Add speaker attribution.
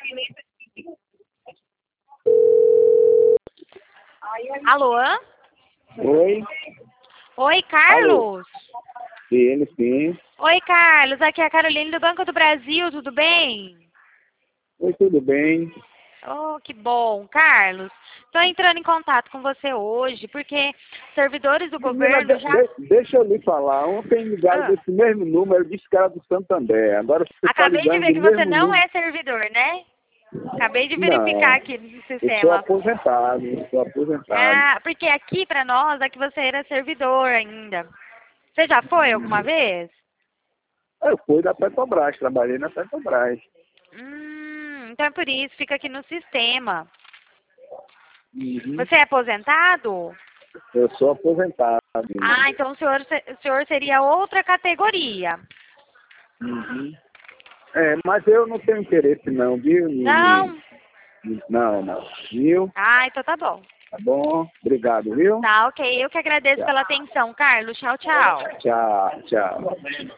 Speaker 1: Alô?
Speaker 2: Oi,
Speaker 1: Oi, Carlos?
Speaker 2: sim, sim.
Speaker 1: Oi, Carlos. Aqui é a Caroline do Banco do Brasil, tudo bem?
Speaker 2: Oi, tudo bem?
Speaker 1: Oh, que bom. Carlos, estou entrando em contato com você hoje porque servidores do
Speaker 2: Menina,
Speaker 1: governo já...
Speaker 2: deixa eu lhe falar. Ontem ligaram
Speaker 1: Ah,
Speaker 2: desse mesmo número, disse que era do Santander. Agora você está
Speaker 1: acabei de
Speaker 2: ligando
Speaker 1: ver
Speaker 2: do
Speaker 1: que você
Speaker 2: mesmo
Speaker 1: não
Speaker 2: número.
Speaker 1: é servidor, né? Acabei de verificar
Speaker 2: Não,
Speaker 1: aqui no
Speaker 2: eu sou
Speaker 1: sistema.
Speaker 2: aposentado, eu sou aposentado.
Speaker 1: Ah, porque aqui pra nós é que você era servidor ainda. Você já foi alguma vez?
Speaker 2: Eu fui da Petrobras, trabalhei na Petrobras.
Speaker 1: Então é por isso, fica aqui no sistema.
Speaker 2: Uhum.
Speaker 1: Você é aposentado?
Speaker 2: Eu sou aposentado.
Speaker 1: Ah, então o senhor seria outra categoria.
Speaker 2: Uhum. É, mas eu não tenho interesse não, viu?
Speaker 1: Não?
Speaker 2: Não, não. Viu?
Speaker 1: Ah, então tá bom.
Speaker 2: Tá bom? Obrigado, viu?
Speaker 1: Tá, ok. Eu que agradeço
Speaker 2: Tchau,
Speaker 1: pela atenção, Carlos. Tchau, tchau.
Speaker 2: tchau. Tchau.